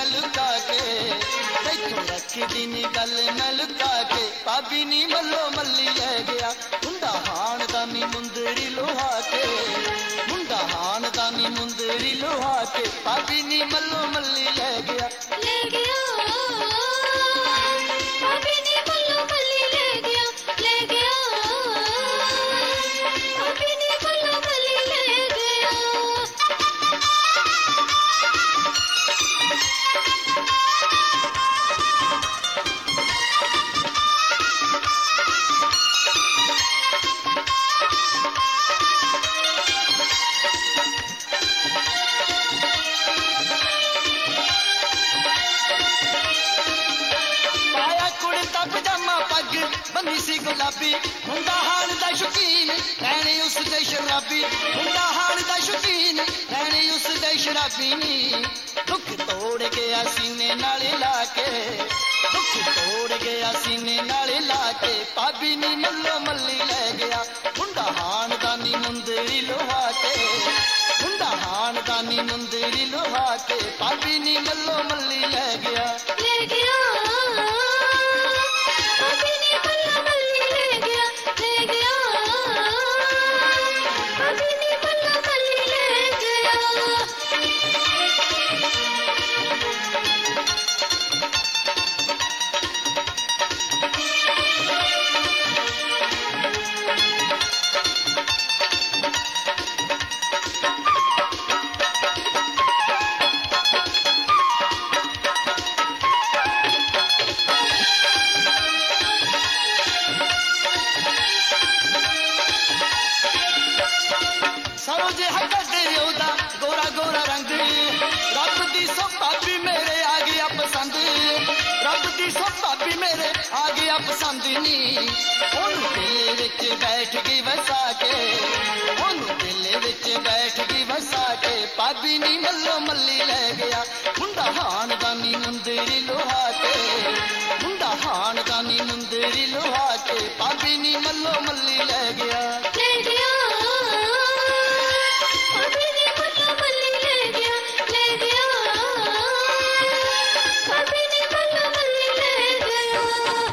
मैं लुका के तैथों रखी दी नी गल मैं लुका के भाभी नी मल्लो मल्ली ले गया मुंडा हाण दा नी मुंदरी लोहा के मुंडा हाण दा नी मुंदरी लोहा के भाभी नी मल्लो मल्ली ले गया भाभी नी मल्लो मल्ली ले गया भाभी नी मल्लो मल्ली ले गया। बनी सी गुलाबी मुंडा हाण दा शौकीन रहने उस दे शराबी मुंडा हाण दा शौकीन रहने उस दे शराबी नी दुख तोड़ गया सीने नाल लाके दुख तोड़ गया सीने नाल लाके भाभी नी मल्लो मल्ली ले गया मुंडा हाण दा नी मुंदरी लोहा के मुंडा हाण दा नी मुंदरी लोहा के भाभी नी मल्लो मल्ली ले गया भाभी नी मल्लो मल्ली ले गया भाभी नी मल्लो मल्ली ले गया। गोरा गोरा रंग रब दी सो भाभी मेरे आ गया पसंद रब दी सो भाभी मेरे आ गया पसंद नी ओनू दिल विच बैठ गई वसा के ओनू दिल विच बैठ गई वसा के भाभी नी मल्लो मल्ली ले गया मुंडा हाण दा नी मुंदरी लोहा के मुंडा हाण दा नी मुंदरी लोहा के भाभी नी मल्लो मल्ली ले गया भाभी नी मल्लो मल्ली ले गया भाभी नी मल्लो मल्ली ले गया।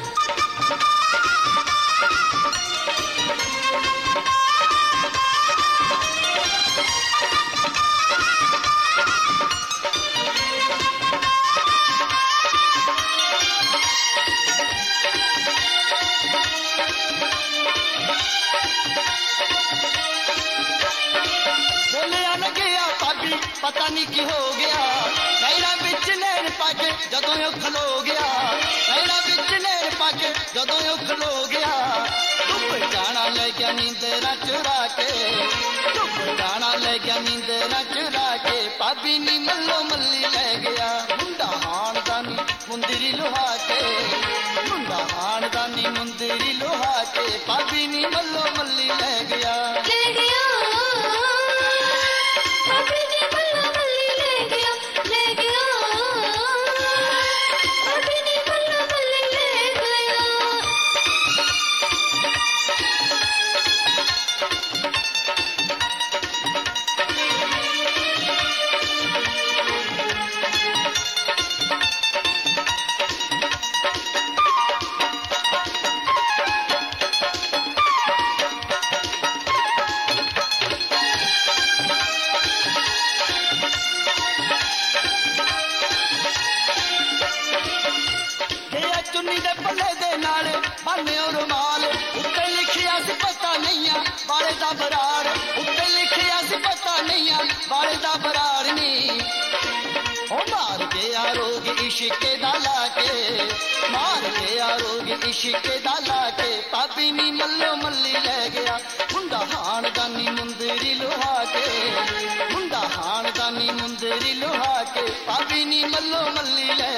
पता नहीं की हो गया नैना बिच नैन पाके जदों खलो गया नैना बिच नैन पाके जदों खलो गया चुप जाना ले गया नींदरा चुरा के चुप जाना ले गया नींदरा चुरा के भाभी नी मल्लो मल्ली ले गया मुंडा हाण दा नी मुंदरी लोहा के मुंडा हाण दा नी मुंदरी लोहा के भाभी नी मल्लो मल्ली ले गया भाभी नी मल्लो मल्ली ले गया भाभी नी मल्लो मल्ली ले गया। चुन्नी दे पल्ले दे नाल बाने रुमाल उत्ते लिखिया सी पता नहीं बाले दा बराड़ उत्ते लिखिया सी पता नहीं बाले दा बराड़ नी ओ मार गया रोग इश्क दा लाके मार गया रोग इश्क दा लाके भाभी नी मल्लो मल्ली ले गया मुंडा हाण दा नी मुंदरी लोहा के मुंडा हाण दा नी मुंदरी लोहा के भाभी नी मल्लो मल्ली ले